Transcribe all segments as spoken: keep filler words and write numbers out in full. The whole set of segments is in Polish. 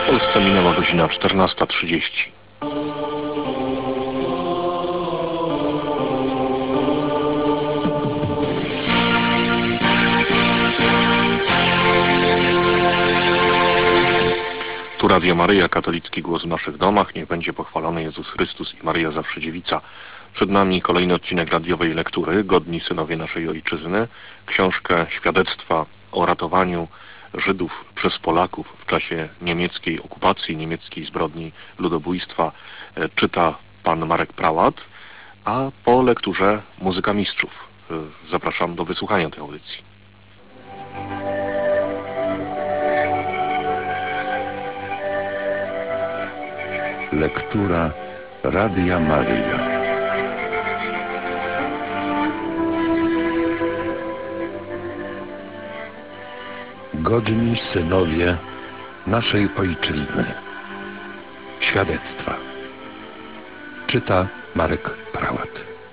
W Polsce minęła godzina czternasta trzydzieści. Tu Radio Maryja, katolicki głos w naszych domach. Niech będzie pochwalony Jezus Chrystus i Maryja zawsze dziewica. Przed nami kolejny odcinek radiowej lektury Godni synowie naszej ojczyzny. Książkę Świadectwa o ratowaniu Żydów przez Polaków w czasie niemieckiej okupacji, niemieckiej zbrodni ludobójstwa czyta pan Marek Prałat, a po lekturze muzyka mistrzów. Zapraszam do wysłuchania tej audycji. Lektura Radia Maryja. Godni synowie naszej ojczyzny. Świadectwa. Czyta Marek Prałat.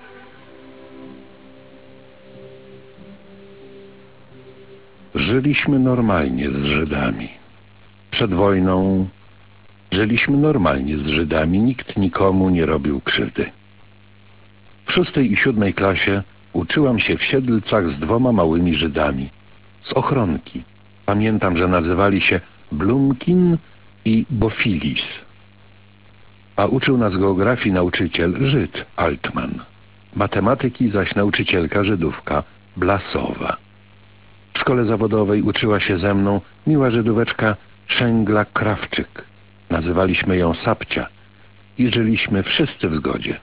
Żyliśmy normalnie z Żydami. Przed wojną żyliśmy normalnie z Żydami, nikt nikomu nie robił krzywdy. W szóstej i siódmej klasie uczyłam się w Siedlcach z dwoma małymi Żydami, z ochronki. Pamiętam, że nazywali się Blumkin i Bofilis. A uczył nas geografii nauczyciel Żyd Altman, matematyki zaś nauczycielka Żydówka Blasowa. W szkole zawodowej uczyła się ze mną miła Żydóweczka Szęgla Krawczyk. Nazywaliśmy ją Sapcia i żyliśmy wszyscy w zgodzie.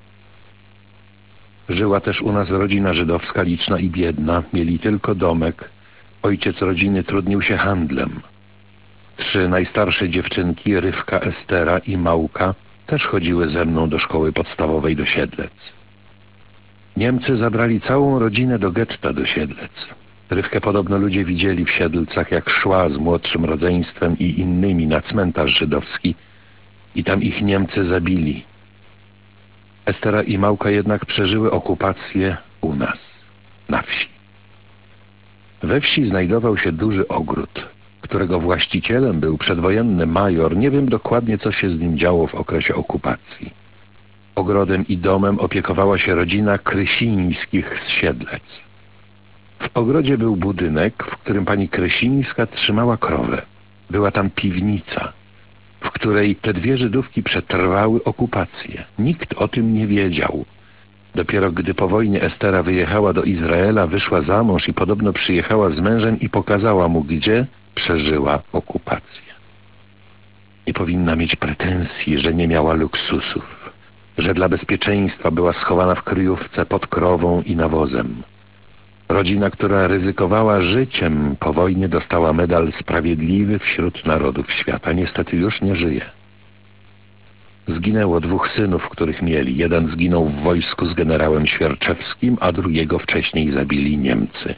Żyła też u nas rodzina żydowska liczna i biedna, mieli tylko domek. Ojciec rodziny trudnił się handlem. Trzy najstarsze dziewczynki, Rywka, Estera i Małka, też chodziły ze mną do szkoły podstawowej do Siedlec. Niemcy zabrali całą rodzinę do getta do Siedlec. Rywkę podobno ludzie widzieli w Siedlcach, jak szła z młodszym rodzeństwem i innymi na cmentarz żydowski i tam ich Niemcy zabili. Estera i Małka jednak przeżyły okupację u nas, na wsi. We wsi znajdował się duży ogród, którego właścicielem był przedwojenny major. Nie wiem dokładnie, co się z nim działo w okresie okupacji. Ogrodem i domem opiekowała się rodzina Krysińskich z Siedlec. W ogrodzie był budynek, w którym pani Krysińska trzymała krowę. Była tam piwnica, w której te dwie Żydówki przetrwały okupację. Nikt o tym nie wiedział. Dopiero gdy po wojnie Estera wyjechała do Izraela, wyszła za mąż i podobno przyjechała z mężem i pokazała mu, gdzie przeżyła okupację. Nie powinna mieć pretensji, że nie miała luksusów, że dla bezpieczeństwa była schowana w kryjówce pod krową i nawozem. Rodzina, która ryzykowała życiem po wojnie, dostała medal Sprawiedliwy wśród narodów świata. Niestety już nie żyje. Zginęło dwóch synów, których mieli. Jeden zginął w wojsku z generałem Świerczewskim, a drugiego wcześniej zabili Niemcy.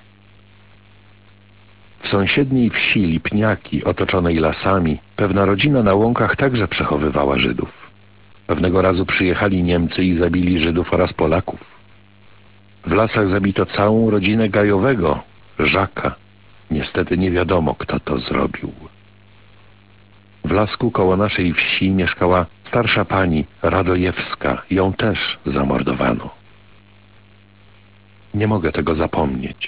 W sąsiedniej wsi Lipniaki, otoczonej lasami, pewna rodzina na łąkach także przechowywała Żydów. Pewnego razu przyjechali Niemcy i zabili Żydów oraz Polaków. W lasach zabito całą rodzinę Gajowego, Żaka. Niestety nie wiadomo, kto to zrobił. W lasku koło naszej wsi mieszkała starsza pani Radojewska. Ją też zamordowano. Nie mogę tego zapomnieć.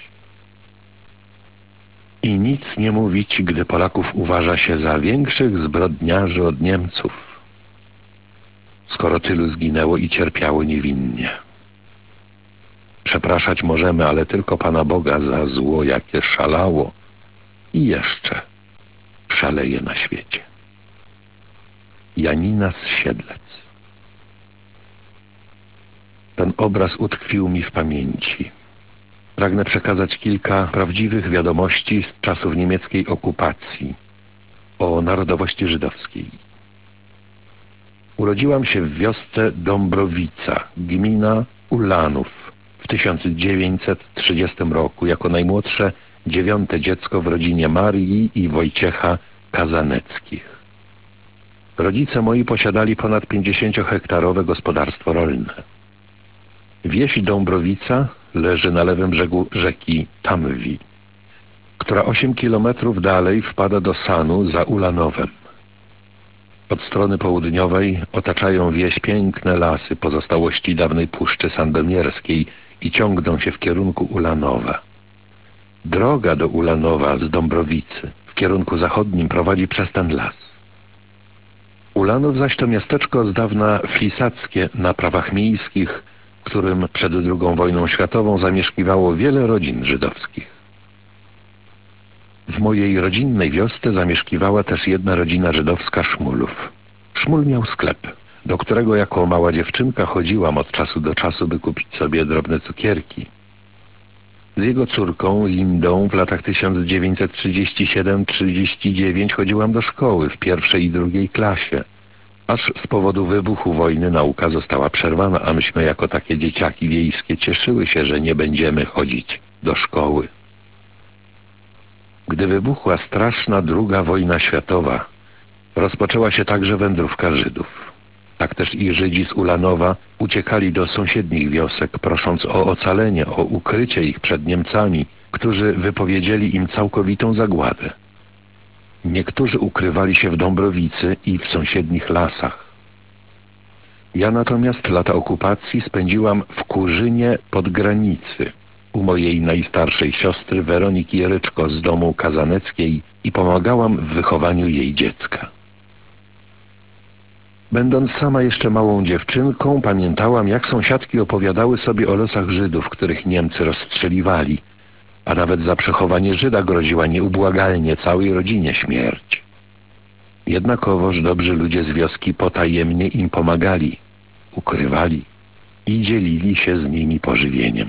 I nic nie mówić, gdy Polaków uważa się za większych zbrodniarzy od Niemców. Skoro tylu zginęło i cierpiało niewinnie. Przepraszać możemy, ale tylko Pana Boga za zło, jakie szalało i jeszcze szaleje na świecie. Janina z Siedlec. Ten obraz utkwił mi w pamięci. Pragnę przekazać kilka prawdziwych wiadomości z czasów niemieckiej okupacji o narodowości żydowskiej. Urodziłam się w wiosce Dąbrowica, gmina Ulanów, w tysiąc dziewięćset trzydziestym roku, jako najmłodsze dziewiąte dziecko w rodzinie Marii i Wojciecha Kazaneckich. Rodzice moi posiadali ponad pięćdziesięciohektarowe gospodarstwo rolne. Wieś Dąbrowica leży na lewym brzegu rzeki Tamwi, która osiem kilometrów dalej wpada do Sanu za Ulanowem. Od strony południowej otaczają wieś piękne lasy, pozostałości dawnej Puszczy Sandomierskiej i ciągną się w kierunku Ulanowa. Droga do Ulanowa z Dąbrowicy w kierunku zachodnim prowadzi przez ten las. Ulanów zaś to miasteczko z dawna flisackie na prawach miejskich, w którym przed drugą wojną światową zamieszkiwało wiele rodzin żydowskich. W mojej rodzinnej wiosce zamieszkiwała też jedna rodzina żydowska Szmulów. Szmul miał sklep, do którego jako mała dziewczynka chodziłam od czasu do czasu, by kupić sobie drobne cukierki. Z jego córką, Lindą, w latach tysiąc dziewięćset trzydziestym siódmym trzydziestym dziewiątym chodziłam do szkoły w pierwszej i drugiej klasie. Aż z powodu wybuchu wojny nauka została przerwana, a myśmy jako takie dzieciaki wiejskie cieszyły się, że nie będziemy chodzić do szkoły. Gdy wybuchła straszna druga wojna światowa, rozpoczęła się także wędrówka Żydów. Tak też i Żydzi z Ulanowa uciekali do sąsiednich wiosek, prosząc o ocalenie, o ukrycie ich przed Niemcami, którzy wypowiedzieli im całkowitą zagładę. Niektórzy ukrywali się w Dąbrowicy i w sąsiednich lasach. Ja natomiast lata okupacji spędziłam w Kurzynie pod granicy, u mojej najstarszej siostry Weroniki Jeryczko z domu Kazaneckiej i pomagałam w wychowaniu jej dziecka. Będąc sama jeszcze małą dziewczynką, pamiętałam, jak sąsiadki opowiadały sobie o losach Żydów, których Niemcy rozstrzeliwali, a nawet za przechowanie Żyda groziła nieubłagalnie całej rodzinie śmierć. Jednakowoż dobrzy ludzie z wioski potajemnie im pomagali, ukrywali i dzielili się z nimi pożywieniem.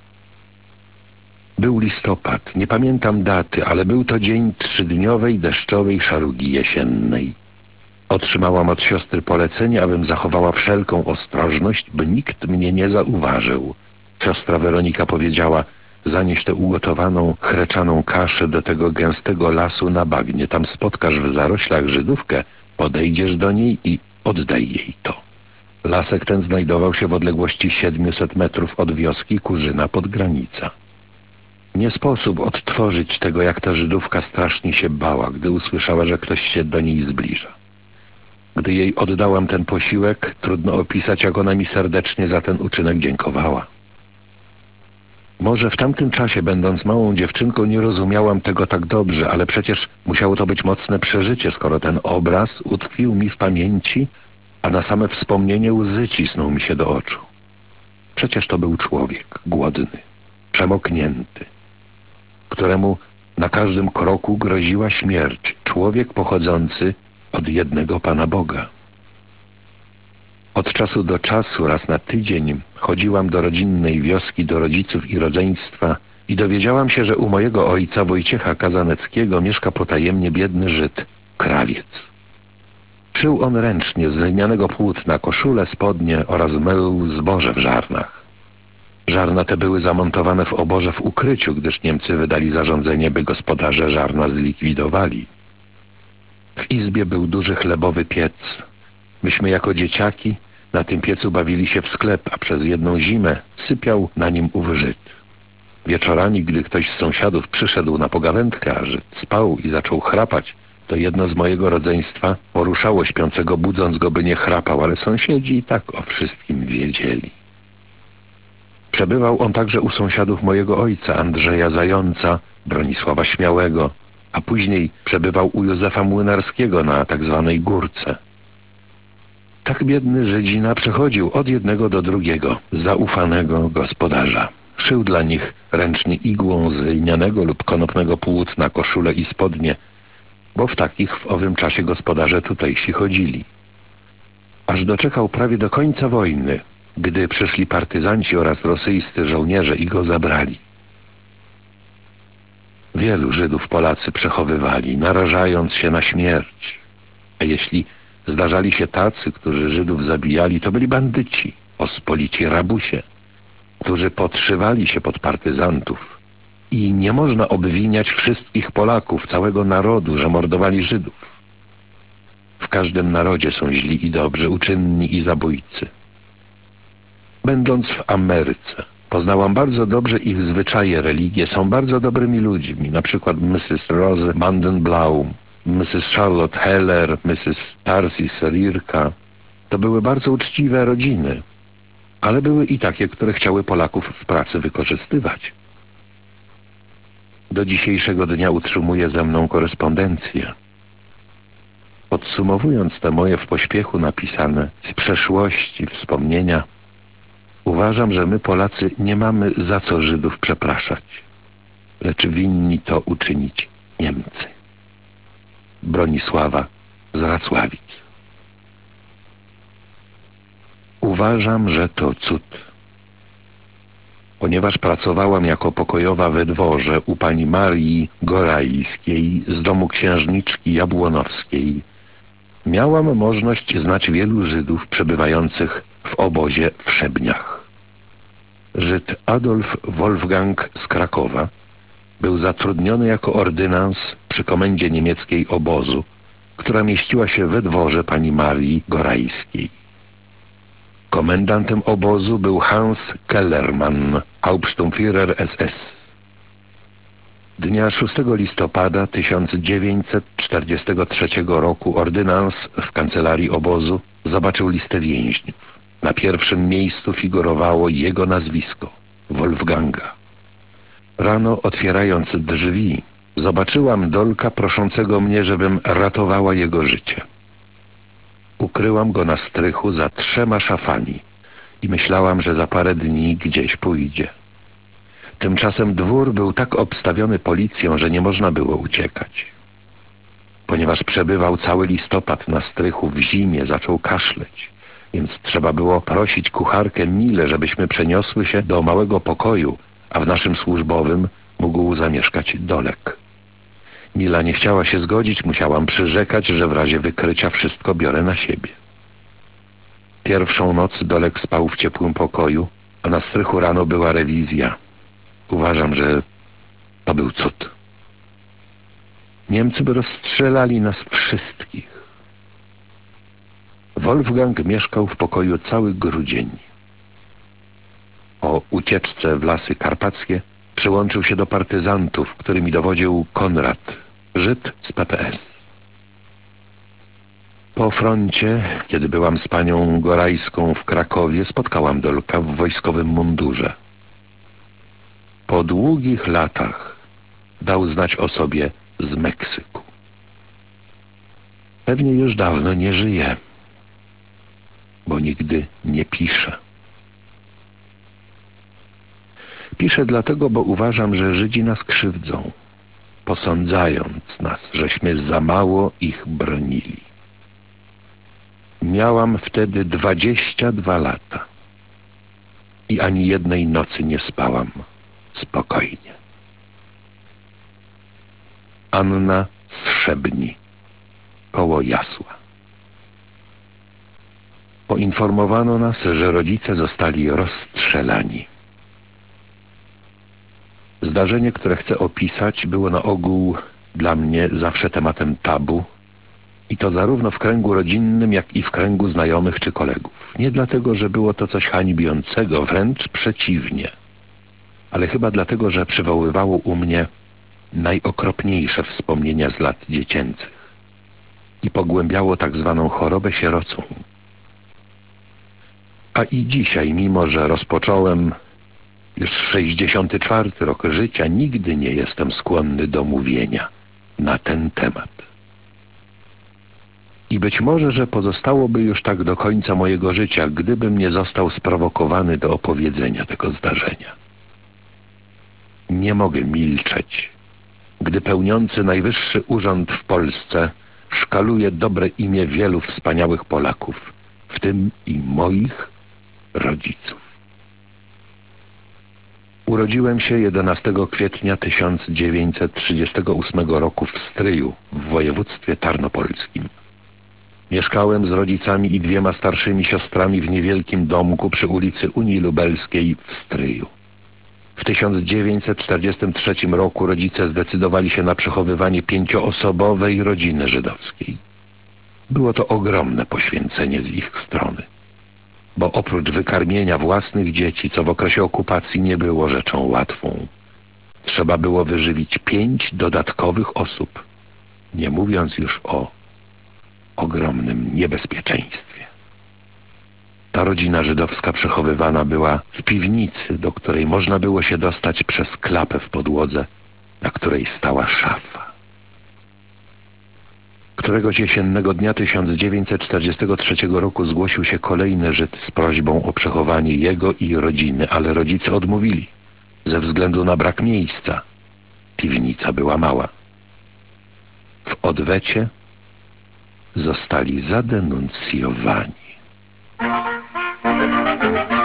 Był listopad, nie pamiętam daty, ale był to dzień trzydniowej deszczowej szarugi jesiennej. Otrzymałam od siostry polecenie, abym zachowała wszelką ostrożność, by nikt mnie nie zauważył. Siostra Weronika powiedziała: zanieś tę ugotowaną, chreczaną kaszę do tego gęstego lasu na bagnie. Tam spotkasz w zaroślach Żydówkę, podejdziesz do niej i oddaj jej to. Lasek ten znajdował się w odległości siedmiuset metrów od wioski Kurzyna pod granica. Nie sposób odtworzyć tego, jak ta Żydówka strasznie się bała, gdy usłyszała, że ktoś się do niej zbliża. Gdy jej oddałam ten posiłek, trudno opisać, jak ona mi serdecznie za ten uczynek dziękowała. Może w tamtym czasie, będąc małą dziewczynką, nie rozumiałam tego tak dobrze, ale przecież musiało to być mocne przeżycie, skoro ten obraz utkwił mi w pamięci, a na same wspomnienie łzy cisnął mi się do oczu. Przecież to był człowiek głodny, przemoknięty, któremu na każdym kroku groziła śmierć, człowiek pochodzący od jednego Pana Boga. Od czasu do czasu, raz na tydzień, chodziłam do rodzinnej wioski, do rodziców i rodzeństwa i dowiedziałam się, że u mojego ojca Wojciecha Kazaneckiego mieszka potajemnie biedny Żyd, krawiec. Szył on ręcznie z lnianego płótna koszule, spodnie oraz mył zboże w żarnach. Żarna te były zamontowane w oborze w ukryciu, gdyż Niemcy wydali zarządzenie, by gospodarze żarna zlikwidowali. W izbie był duży chlebowy piec. Myśmy jako dzieciaki na tym piecu bawili się w sklep, a przez jedną zimę sypiał na nim ów Żyd. Wieczorami, gdy ktoś z sąsiadów przyszedł na pogawędkę, a Żyd spał i zaczął chrapać, to jedno z mojego rodzeństwa poruszało śpiącego, budząc go, by nie chrapał, ale sąsiedzi i tak o wszystkim wiedzieli. Przebywał on także u sąsiadów mojego ojca, Andrzeja Zająca, Bronisława Śmiałego, a później przebywał u Józefa Młynarskiego na tak zwanej Górce. Tak biedny Żydzina przechodził od jednego do drugiego, zaufanego gospodarza. Szył dla nich ręcznie igłą z lnianego lub konopnego płótna koszule i spodnie, bo w takich w owym czasie gospodarze tutejsi chodzili. Aż doczekał prawie do końca wojny, gdy przyszli partyzanci oraz rosyjscy żołnierze i go zabrali. Wielu Żydów Polacy przechowywali, narażając się na śmierć. A jeśli zdarzali się tacy, którzy Żydów zabijali, to byli bandyci, pospolici rabusie, którzy podszywali się pod partyzantów. I nie można obwiniać wszystkich Polaków, całego narodu, że mordowali Żydów. W każdym narodzie są źli i dobrzy, uczynni i zabójcy. Będąc w Ameryce, poznałam bardzo dobrze ich zwyczaje, religie, są bardzo dobrymi ludźmi, na przykład missus Rose Mandenblaum, missus Charlotte Heller, missus Tarsis Rirka. To były bardzo uczciwe rodziny, ale były i takie, które chciały Polaków w pracy wykorzystywać. Do dzisiejszego dnia utrzymuje ze mną korespondencję. Podsumowując te moje w pośpiechu napisane z przeszłości wspomnienia, uważam, że my Polacy nie mamy za co Żydów przepraszać, lecz winni to uczynić Niemcy. Bronisława z Racławic. Uważam, że to cud. Ponieważ pracowałam jako pokojowa we dworze u pani Marii Gorajskiej z domu księżniczki Jabłonowskiej, miałam możliwość znać wielu Żydów przebywających w obozie w Szebniach. Żyd Adolf Wolfgang z Krakowa był zatrudniony jako ordynans przy komendzie niemieckiej obozu, która mieściła się we dworze pani Marii Gorajskiej. Komendantem obozu był Hans Kellermann, Hauptsturmführer S S. Dnia szóstego listopada tysiąc dziewięćset czterdziestego trzeciego roku ordynans w kancelarii obozu zobaczył listę więźniów. Na pierwszym miejscu figurowało jego nazwisko, Wolfganga. Rano, otwierając drzwi, zobaczyłam Dolka proszącego mnie, żebym ratowała jego życie. Ukryłam go na strychu za trzema szafami i myślałam, że za parę dni gdzieś pójdzie. Tymczasem dwór był tak obstawiony policją, że nie można było uciekać. Ponieważ przebywał cały listopad na strychu w zimie, zaczął kaszleć, więc trzeba było prosić kucharkę Milę, żebyśmy przeniosły się do małego pokoju, a w naszym służbowym mógł zamieszkać Dolek. Mila nie chciała się zgodzić, musiałam przyrzekać, że w razie wykrycia wszystko biorę na siebie. Pierwszą noc Dolek spał w ciepłym pokoju, a na strychu rano była rewizja. Uważam, że to był cud. Niemcy by rozstrzelali nas wszystkich. Wolfgang mieszkał w pokoju cały grudzień. Po ucieczce w lasy karpackie przyłączył się do partyzantów, którymi dowodził Konrad, Żyd z P P S. Po froncie, kiedy byłam z panią Gorajską w Krakowie, spotkałam Dolka w wojskowym mundurze. Po długich latach dał znać o sobie z Meksyku. Pewnie już dawno nie żyje, bo nigdy nie pisze. Piszę dlatego, bo uważam, że Żydzi nas krzywdzą, posądzając nas, żeśmy za mało ich bronili. Miałam wtedy dwadzieścia dwa lata i ani jednej nocy nie spałam spokojnie. Anna z Szebni, koło Jasła. Poinformowano nas, że rodzice zostali rozstrzelani. Zdarzenie, które chcę opisać, było na ogół dla mnie zawsze tematem tabu i to zarówno w kręgu rodzinnym, jak i w kręgu znajomych czy kolegów. Nie dlatego, że było to coś hańbiącego, wręcz przeciwnie, ale chyba dlatego, że przywoływało u mnie najokropniejsze wspomnienia z lat dziecięcych i pogłębiało tak zwaną chorobę sierocą. A i dzisiaj, mimo że rozpocząłem już sześćdziesiąty czwarty rok życia, nigdy nie jestem skłonny do mówienia na ten temat. I być może, że pozostałoby już tak do końca mojego życia, gdybym nie został sprowokowany do opowiedzenia tego zdarzenia. Nie mogę milczeć, gdy pełniący najwyższy urząd w Polsce szkaluje dobre imię wielu wspaniałych Polaków, w tym i moich rodziców. Urodziłem się jedenastego kwietnia tysiąc dziewięćset trzydziestego ósmego roku w Stryju, w województwie tarnopolskim. Mieszkałem z rodzicami i dwiema starszymi siostrami w niewielkim domku przy ulicy Unii Lubelskiej w Stryju. W tysiąc dziewięćset czterdziestym trzecim roku rodzice zdecydowali się na przechowywanie pięcioosobowej rodziny żydowskiej. Było to ogromne poświęcenie z ich strony, bo oprócz wykarmienia własnych dzieci, co w okresie okupacji nie było rzeczą łatwą, trzeba było wyżywić pięć dodatkowych osób nie mówiąc już o ogromnym niebezpieczeństwie. Ta rodzina żydowska przechowywana była w piwnicy, do której można było się dostać przez klapę w podłodze, na której stała szafa. Któregoś jesiennego dnia tysiąc dziewięćset czterdziestego trzeciego roku zgłosił się kolejny Żyd z prośbą o przechowanie jego i rodziny, ale rodzice odmówili ze względu na brak miejsca. Piwnica była mała. W odwecie zostali zadenuncjowani.